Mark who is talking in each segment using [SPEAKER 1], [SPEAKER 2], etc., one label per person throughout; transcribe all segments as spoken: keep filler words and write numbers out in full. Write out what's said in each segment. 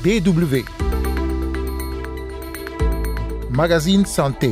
[SPEAKER 1] D W. Magazine Santé.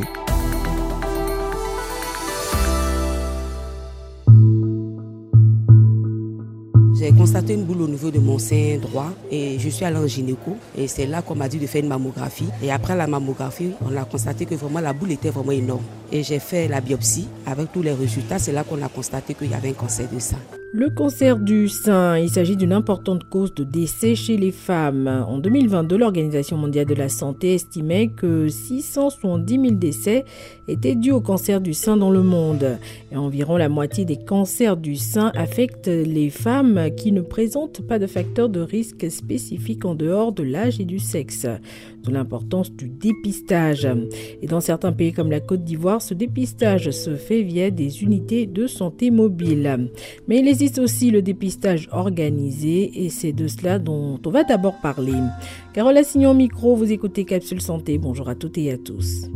[SPEAKER 2] J'ai constaté une boule au niveau de mon sein droit et je suis allée en gynéco et c'est là qu'on m'a dit de faire une mammographie. Et après la mammographie, on a constaté que vraiment la boule était vraiment énorme. Et j'ai fait la biopsie. Avec tous les résultats, c'est là qu'on a constaté qu'il y avait un cancer du sein.
[SPEAKER 3] Le cancer du sein, il s'agit d'une importante cause de décès chez les femmes. En deux mille vingt-deux, l'Organisation mondiale de la santé estimait que six cent soixante-dix mille décès étaient dus au cancer du sein dans le monde. Et environ la moitié des cancers du sein affectent les femmes qui ne présentent pas de facteurs de risque spécifiques en dehors de l'âge et du sexe. De l'importance du dépistage. Et dans certains pays comme la Côte d'Ivoire, ce dépistage se fait via des unités de santé mobiles. Mais il existe aussi le dépistage organisé et c'est de cela dont on va d'abord parler. Carole Assignon micro, vous écoutez Capsule Santé. Bonjour à toutes et à tous.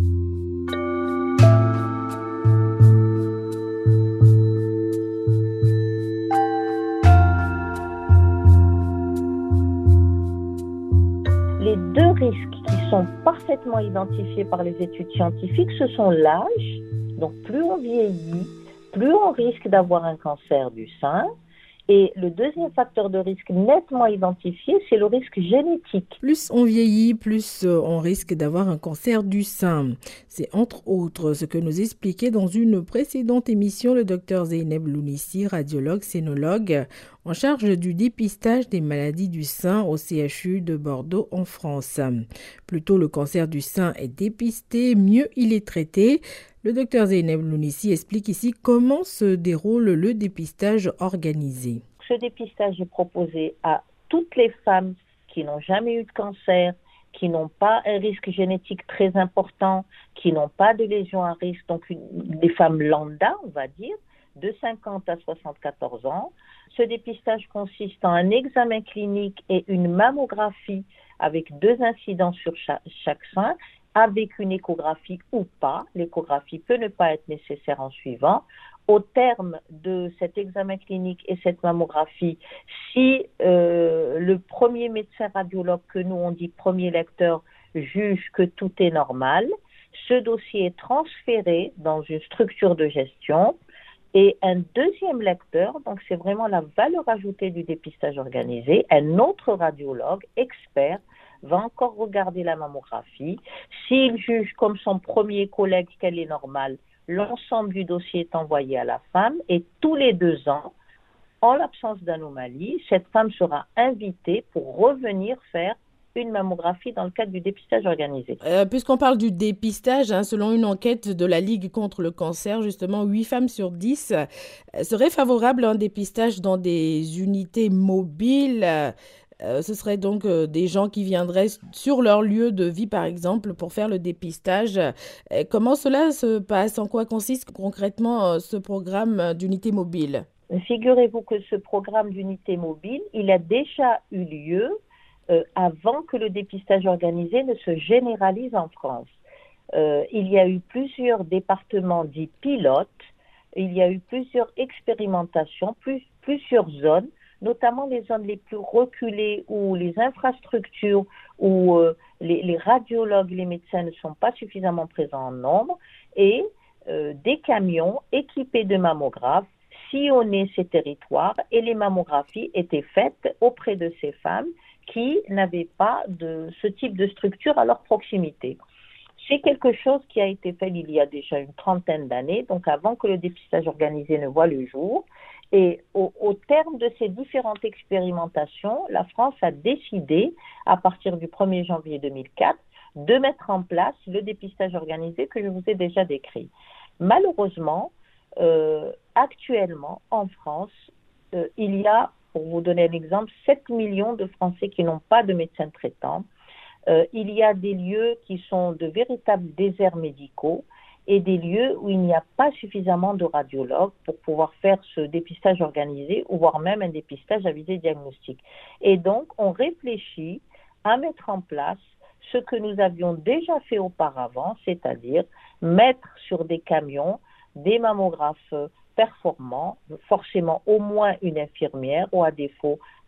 [SPEAKER 4] Les deux risques qui sont parfaitement identifiés par les études scientifiques, ce sont l'âge. Donc plus on vieillit, plus on risque d'avoir un cancer du sein. Et le deuxième facteur de risque nettement identifié, c'est le risque génétique.
[SPEAKER 3] Plus on vieillit, plus on risque d'avoir un cancer du sein. C'est entre autres ce que nous expliquait dans une précédente émission le docteur Zeynep Lounissi, radiologue, sénologue, en charge du dépistage des maladies du sein au C H U de Bordeaux en France. Plus tôt le cancer du sein est dépisté, mieux il est traité. Le docteur Zeynep Lounissi explique ici comment se déroule le dépistage organisé.
[SPEAKER 4] Ce dépistage est proposé à toutes les femmes qui n'ont jamais eu de cancer, qui n'ont pas un risque génétique très important, qui n'ont pas de lésions à risque, donc une, des femmes lambda, on va dire, de cinquante à soixante-quatorze ans. Ce dépistage consiste en un examen clinique et une mammographie avec deux incidents sur chaque, chaque sein, avec une échographie ou pas. L'échographie peut ne pas être nécessaire en suivant. Au terme de cet examen clinique et cette mammographie, si euh, le premier médecin radiologue que nous on dit premier lecteur juge que tout est normal, ce dossier est transféré dans une structure de gestion et un deuxième lecteur, donc c'est vraiment la valeur ajoutée du dépistage organisé, un autre radiologue expert va encore regarder la mammographie. S'il juge comme son premier collègue qu'elle est normale, l'ensemble du dossier est envoyé à la femme et tous les deux ans, en l'absence d'anomalie, cette femme sera invitée pour revenir faire une mammographie dans le cadre du dépistage organisé.
[SPEAKER 3] Euh, puisqu'on parle du dépistage, hein, selon une enquête de la Ligue contre le cancer, justement, huit femmes sur dix euh, seraient favorables à un dépistage dans des unités mobiles. Euh, ce serait donc euh, des gens qui viendraient sur leur lieu de vie, par exemple, pour faire le dépistage. Euh, comment cela se passe? En quoi consiste concrètement euh, ce programme d'unité mobile?
[SPEAKER 4] Figurez-vous que ce programme d'unité mobile, il a déjà eu lieu euh, avant que le dépistage organisé ne se généralise en France. Euh, il y a eu plusieurs départements dits pilotes, il y a eu plusieurs expérimentations, plus, plusieurs zones, notamment les zones les plus reculées où les infrastructures, où euh, les, les radiologues, les médecins ne sont pas suffisamment présents en nombre, et euh, des camions équipés de mammographes sillonnaient ces territoires et les mammographies étaient faites auprès de ces femmes qui n'avaient pas de ce type de structure à leur proximité. C'est quelque chose qui a été fait il y a déjà une trentaine d'années, donc avant que le dépistage organisé ne voie le jour. Et au, au terme de ces différentes expérimentations, la France a décidé, à partir du premier janvier deux mille quatre, de mettre en place le dépistage organisé que je vous ai déjà décrit. Malheureusement, euh, actuellement, en France, euh, il y a, pour vous donner un exemple, sept millions de Français qui n'ont pas de médecin traitant. Euh, il y a des lieux qui sont de véritables déserts médicaux et des lieux où il n'y a pas suffisamment de radiologues pour pouvoir faire ce dépistage organisé ou voire même un dépistage à visée diagnostique. Et donc, on réfléchit à mettre en place ce que nous avions déjà fait auparavant, c'est-à-dire mettre sur des camions des mammographes performants, forcément au moins une infirmière ou à défaut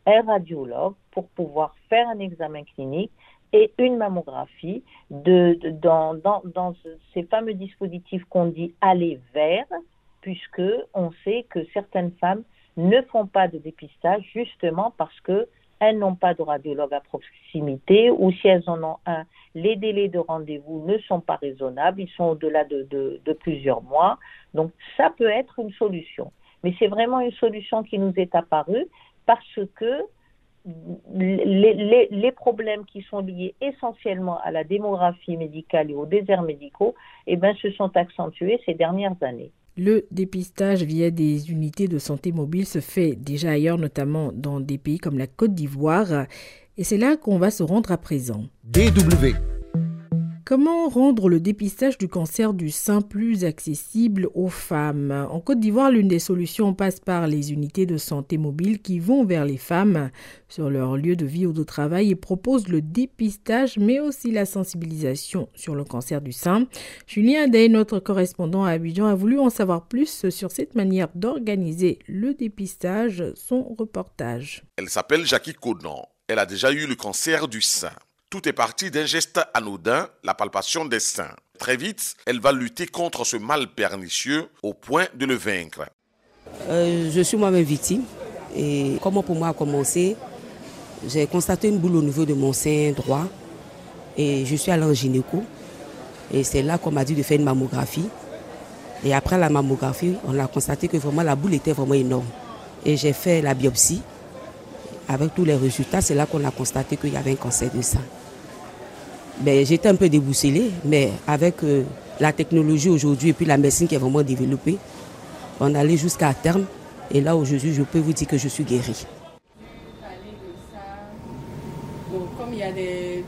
[SPEAKER 4] un radiologue pour pouvoir faire un examen clinique et une mammographie de, de, dans, dans, dans ces fameux dispositifs qu'on dit aller vers, puisque on sait que certaines femmes ne font pas de dépistage justement parce qu'elles n'ont pas de radiologue à proximité, ou si elles en ont un, les délais de rendez-vous ne sont pas raisonnables, ils sont au-delà de, de, de plusieurs mois. Donc ça peut être une solution. Mais c'est vraiment une solution qui nous est apparue parce que les, les, les problèmes qui sont liés essentiellement à la démographie médicale et aux déserts médicaux, eh ben, se sont accentués ces dernières années.
[SPEAKER 3] Le dépistage via des unités de santé mobiles se fait déjà ailleurs, notamment dans des pays comme la Côte d'Ivoire. Et c'est là qu'on va se rendre à présent.
[SPEAKER 1] D W.
[SPEAKER 3] Comment rendre le dépistage du cancer du sein plus accessible aux femmes ? En Côte d'Ivoire, l'une des solutions passe par les unités de santé mobiles qui vont vers les femmes sur leur lieu de vie ou de travail et proposent le dépistage, mais aussi la sensibilisation sur le cancer du sein. Julien Day, notre correspondant à Abidjan, a voulu en savoir plus sur cette manière d'organiser le dépistage. Son reportage.
[SPEAKER 5] Elle s'appelle Jackie Conan. Elle a déjà eu le cancer du sein. Tout est parti d'un geste anodin, la palpation des seins. Très vite, elle va lutter contre ce mal pernicieux au point de le vaincre.
[SPEAKER 2] Euh, je suis moi-même victime. Et comment pour moi a commencé, j'ai constaté une boule au niveau de mon sein droit. Et je suis allée en gynéco. Et c'est là qu'on m'a dit de faire une mammographie. Et après la mammographie, on a constaté que vraiment la boule était vraiment énorme. Et j'ai fait la biopsie. Avec tous les résultats, c'est là qu'on a constaté qu'il y avait un cancer du sein. Ben, j'étais un peu déboussolée, mais avec euh, la technologie aujourd'hui et puis la médecine qui est vraiment développée, on allait jusqu'à terme. Et là, aujourd'hui, je peux vous dire que je suis guérie.
[SPEAKER 6] Donc, comme il y a des...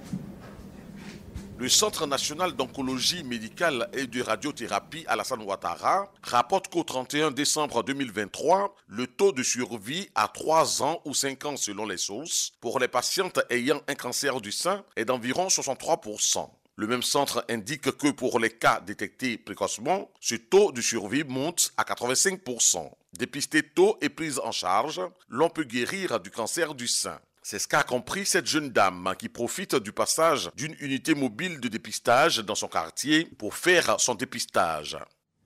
[SPEAKER 5] Le Centre national d'oncologie médicale et de radiothérapie Alassane Ouattara rapporte qu'au trente et un décembre deux mille vingt-trois, le taux de survie à trois ans ou cinq ans selon les sources pour les patientes ayant un cancer du sein est d'environ soixante-trois pour cent. Le même centre indique que pour les cas détectés précocement, ce taux de survie monte à quatre-vingt-cinq pour cent. Dépisté tôt et prise en charge, l'on peut guérir du cancer du sein. C'est ce qu'a compris cette jeune dame qui profite du passage d'une unité mobile de dépistage dans son quartier pour faire son dépistage.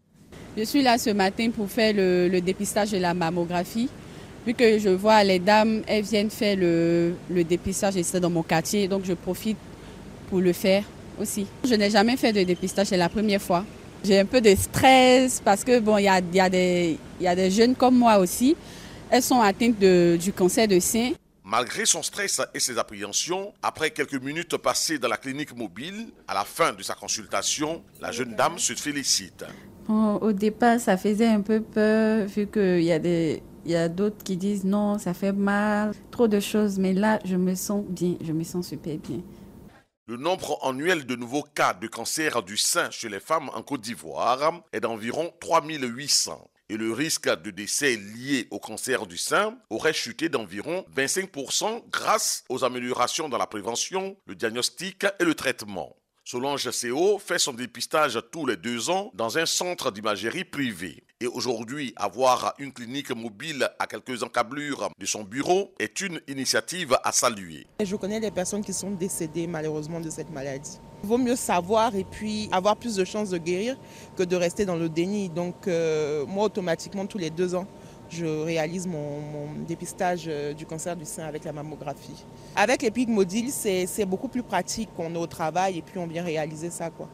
[SPEAKER 6] Je suis là ce matin pour faire le, le dépistage de la mammographie. Vu que je vois les dames, elles viennent faire le, le dépistage et c'est dans mon quartier, donc je profite pour le faire aussi. Je n'ai jamais fait de dépistage, c'est la première fois. J'ai un peu de stress parce que bon, il y a, y a des, y a des jeunes comme moi aussi. Elles sont atteintes de, du cancer de sein.
[SPEAKER 5] Malgré son stress et ses appréhensions, après quelques minutes passées dans la clinique mobile, à la fin de sa consultation, la jeune dame se félicite.
[SPEAKER 6] Bon, au départ, ça faisait un peu peur, vu qu'il y a des, il y a d'autres qui disent non, ça fait mal, trop de choses. Mais là, je me sens bien, je me sens super bien.
[SPEAKER 5] Le nombre annuel de nouveaux cas de cancer du sein chez les femmes en Côte d'Ivoire est d'environ trois mille huit cents. Et le risque de décès lié au cancer du sein aurait chuté d'environ vingt-cinq pour cent grâce aux améliorations dans la prévention, le diagnostic et le traitement. Solange C O fait son dépistage tous les deux ans dans un centre d'imagerie privé. Et aujourd'hui, avoir une clinique mobile à quelques encablures de son bureau est une initiative à saluer.
[SPEAKER 7] Je connais des personnes qui sont décédées malheureusement de cette maladie. Il vaut mieux savoir et puis avoir plus de chances de guérir que de rester dans le déni. Donc euh, moi, automatiquement, tous les deux ans, je réalise mon, mon dépistage du cancer du sein avec la mammographie. Avec l'Epic Modil, c'est, c'est beaucoup plus pratique. On est au travail et puis on vient réaliser ça, quoi.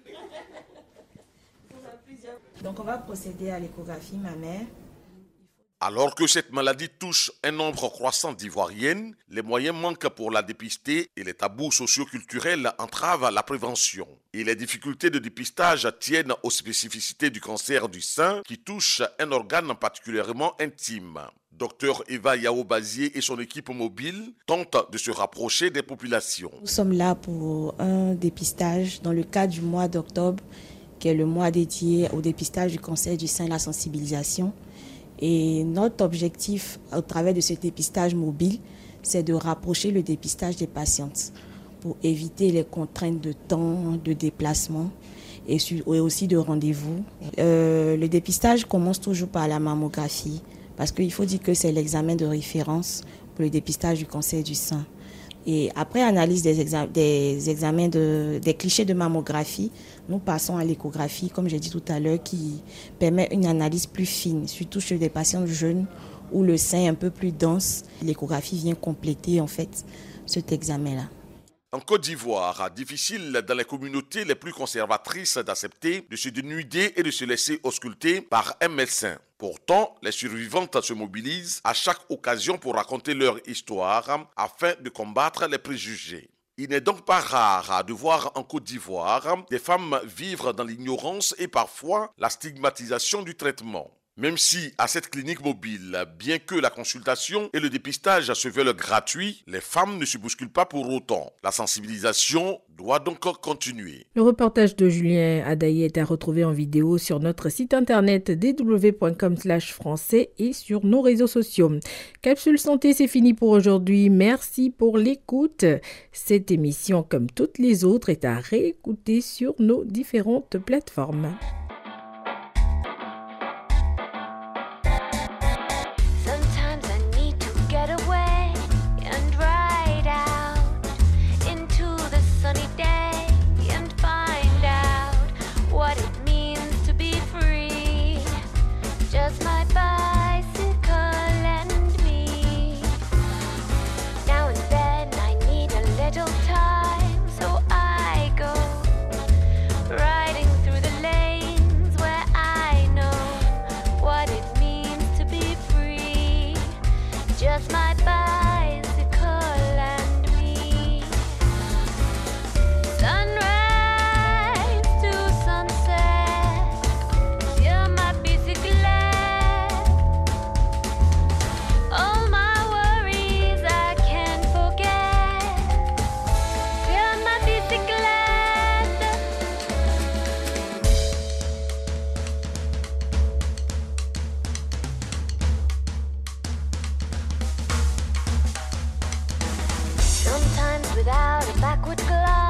[SPEAKER 8] Donc on va procéder à l'échographie mammaire.
[SPEAKER 5] Alors que cette maladie touche un nombre croissant d'Ivoiriennes, les moyens manquent pour la dépister et les tabous socioculturels entravent la prévention. Et les difficultés de dépistage tiennent aux spécificités du cancer du sein qui touche un organe particulièrement intime. Docteur Eva Yao-Bazier et son équipe mobile tentent de se rapprocher des populations.
[SPEAKER 8] Nous sommes là pour un dépistage dans le cadre du mois d'octobre, qui est le mois dédié au dépistage du cancer du sein et la sensibilisation. Et notre objectif, au travers de ce dépistage mobile, c'est de rapprocher le dépistage des patientes pour éviter les contraintes de temps, de déplacement et aussi de rendez-vous. Euh, le dépistage commence toujours par la mammographie parce qu'il faut dire que c'est l'examen de référence pour le dépistage du cancer du sein. Et après analyse des, exa- des examens, de, des clichés de mammographie, nous passons à l'échographie, comme j'ai dit tout à l'heure, qui permet une analyse plus fine, surtout chez des patients jeunes où le sein est un peu plus dense. L'échographie vient compléter en fait cet examen-là.
[SPEAKER 5] En Côte d'Ivoire, difficile dans les communautés les plus conservatrices d'accepter de se dénuder et de se laisser ausculter par un médecin. Pourtant, les survivantes se mobilisent à chaque occasion pour raconter leur histoire afin de combattre les préjugés. Il n'est donc pas rare de voir en Côte d'Ivoire des femmes vivre dans l'ignorance et parfois la stigmatisation du traitement. Même si à cette clinique mobile, bien que la consultation et le dépistage se veulent gratuits, les femmes ne se bousculent pas pour autant. La sensibilisation doit donc continuer.
[SPEAKER 3] Le reportage de Julien Adaye est à retrouver en vidéo sur notre site internet d w point com slash français et sur nos réseaux sociaux. Capsule Santé, c'est fini pour aujourd'hui. Merci pour l'écoute. Cette émission, comme toutes les autres, est à réécouter sur nos différentes plateformes.
[SPEAKER 9] Without a backward glide.